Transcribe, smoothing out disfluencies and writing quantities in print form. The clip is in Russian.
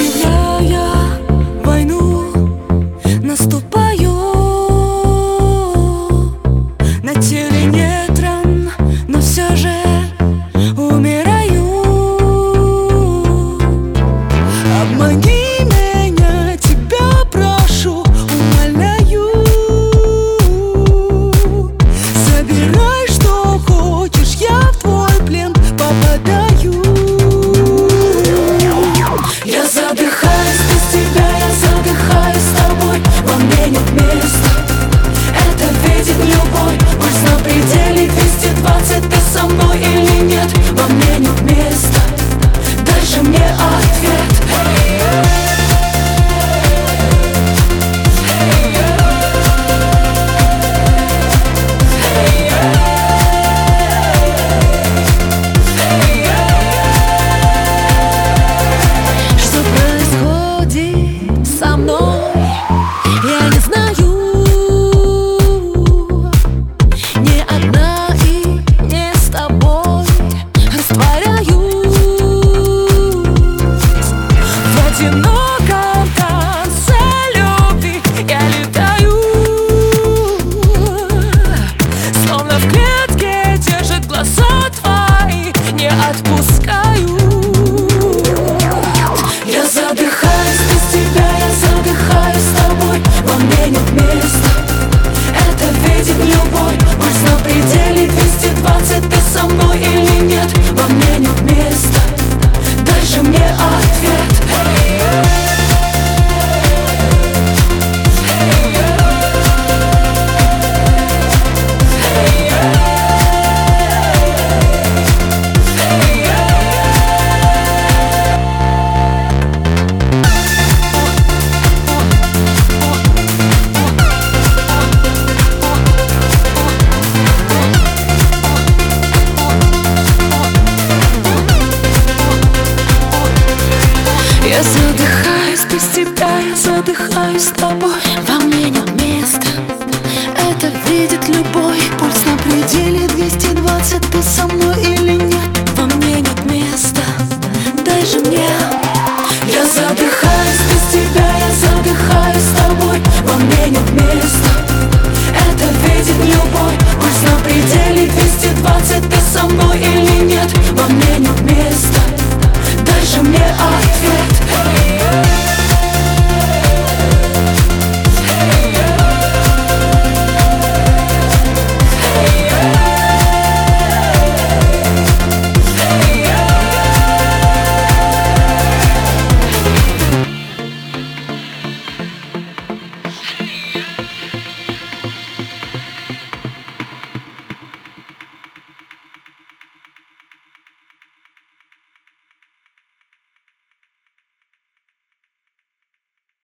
объявляя войну, наступаю. На теле нет ран, но все же умираю. Обмани меня, тебя прошу, умоляю. Забирай, что хочешь, я в твой плен попадаю. Я задыхаюсь без тебя, я задыхаюсь с тобой. Во мне нет места, это видит любой. Пульс на пределе 220, ты со мной или нет? Во мне нет места, дай же мне ответ. Что происходит со мной, я не знаю. Не одна и не с тобой растворяюсь в одиноком танце любви. Я летаю, словно в клетке держит глаза твои, не отпускаю. Я задыхаюсь без тебя, я задыхаюсь с тобой. Во мне нет места, это видит любой. Пульс на пределе 220, ты со мной или нет? Во мне нет места, дай же мне ответ. Я задыхаюсь без тебя, я задыхаюсь с тобой. Во мне нет места, это видит любой. Пульс на пределе 220, ты со мной или нет? Во мне нет места, дай же мне. Я задыхаюсь.